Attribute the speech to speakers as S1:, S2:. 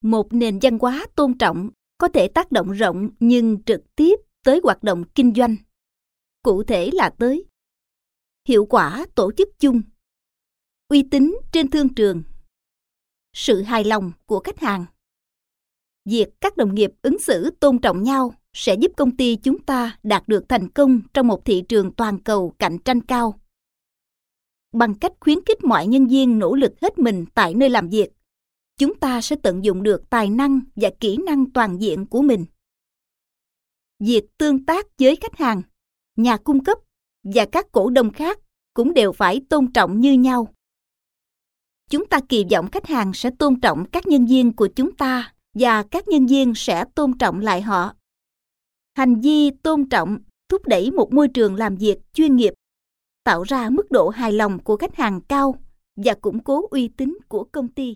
S1: Một nền văn hóa tôn trọng có thể tác động rộng nhưng trực tiếp tới hoạt động kinh doanh. Cụ thể là tới hiệu quả tổ chức chung, uy tín trên thương trường, sự hài lòng của khách hàng. Việc các đồng nghiệp ứng xử tôn trọng nhau sẽ giúp công ty chúng ta đạt được thành công trong một thị trường toàn cầu cạnh tranh cao. Bằng cách khuyến khích mọi nhân viên nỗ lực hết mình tại nơi làm việc, chúng ta sẽ tận dụng được tài năng và kỹ năng toàn diện của mình. Việc tương tác với khách hàng, nhà cung cấp và các cổ đông khác cũng đều phải tôn trọng như nhau. Chúng ta kỳ vọng khách hàng sẽ tôn trọng các nhân viên của chúng ta và các nhân viên sẽ tôn trọng lại họ. Hành vi tôn trọng thúc đẩy một môi trường làm việc chuyên nghiệp, tạo ra mức độ hài lòng của khách hàng cao và củng cố uy tín của công ty.